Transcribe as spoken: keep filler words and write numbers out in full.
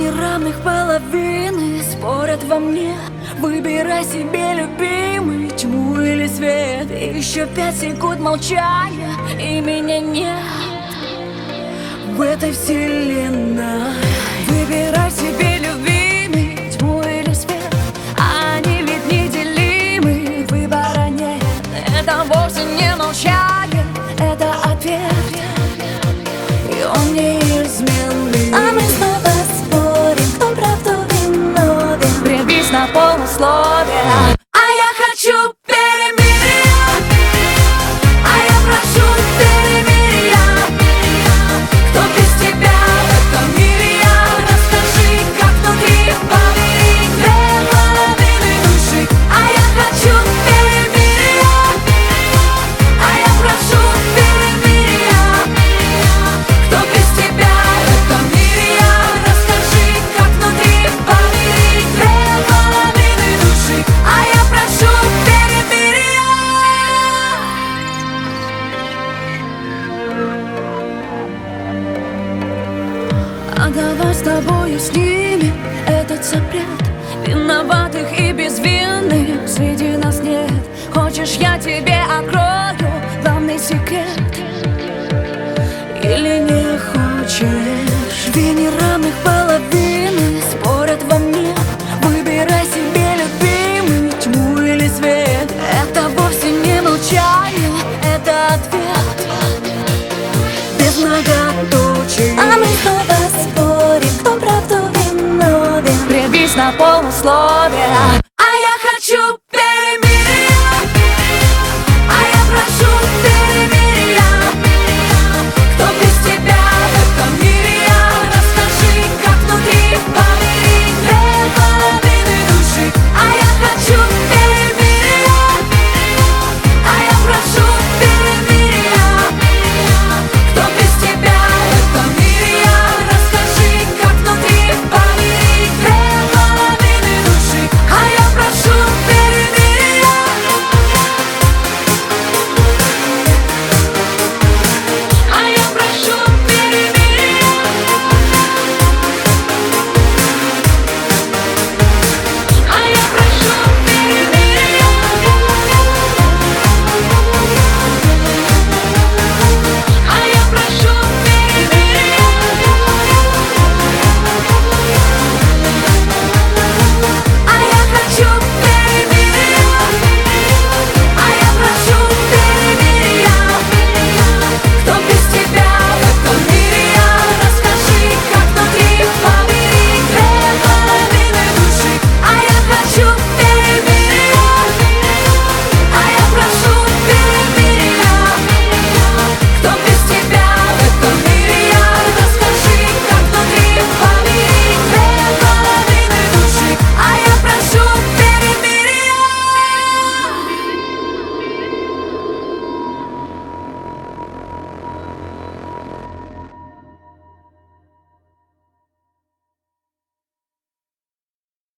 неравных половины спорят во мне. Выбирай себе, любимый, тьму или свет. Еще пять секунд молчания, и меня нет в этой вселенной. Выбирай себе, любимый, тьму или свет. Они ведь неделимы, выбора нет. Это вовсе не молчание, это ответ, и он неизменный. А мы снова спорим, кто правду виновен. Прибись на полусловие. А я хочу перемирия, а я прошу перемирия. Кто без тебя в этом мире я? Расскажи, как внутри поверить две половины души. А я хочу перемирия, а я прошу перемирия. Кто без тебя в этом мире я? Расскажи, как внутри поверить две половины души. А я прошу перемирия. А давай с тобою снимем этот запрет. Виноватых и безвинных среди нас нет. Хочешь, я тебе открою главный секрет? Или не хочешь? Две неравных половины спорят во мне. Выбирай себе, любимый, тьму или свет. Это вовсе не молчание, это ответ без многоточий. А мы снова спорим, кто правду виновен. Прибись на полусловие.